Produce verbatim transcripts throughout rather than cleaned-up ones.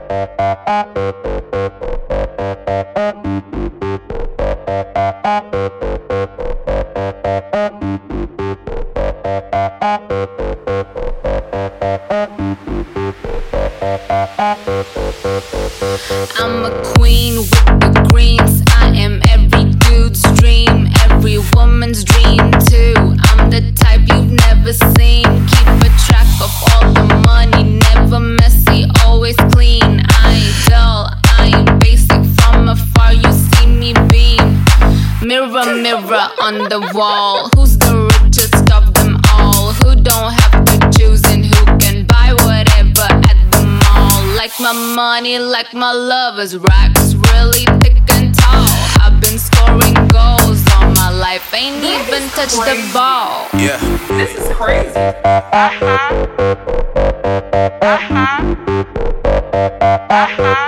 I'm a queen with the greens. I am every dude's dream, every woman's dream too. I'm the type you've never seen. Keep a track of all the money, never messy, always clean. I ain't dull, I ain't basic. From afar you see me beam. Mirror, mirror on the wall, who's the richest of them all? Who don't have to choose and who can buy whatever at the mall? Like my money, like my love is racks, really thick and tall. I've been scoring goals all my life, ain't this even touched the ball. Yeah, This is crazy. Uh-huh. Uh-huh. Uh-huh.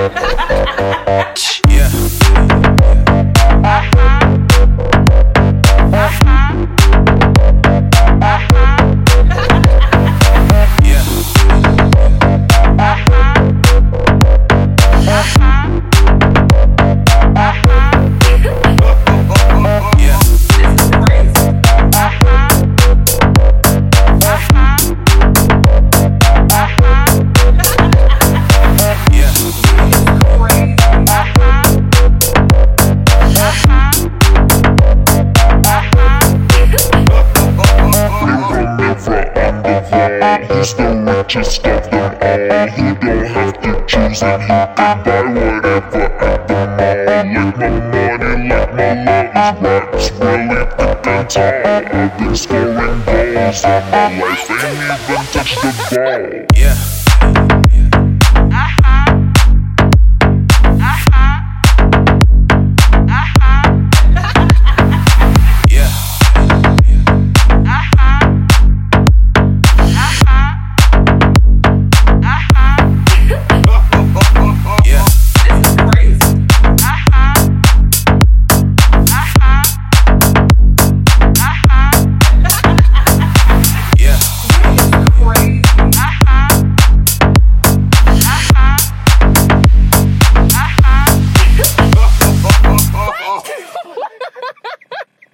yeah. Who's the richest of them all? Who don't have to choose and who can buy whatever at the mall? Like my money, like my love is racks, really thick and tall. I've been scoring goals all my life, ain't even touched the ball. Yeah.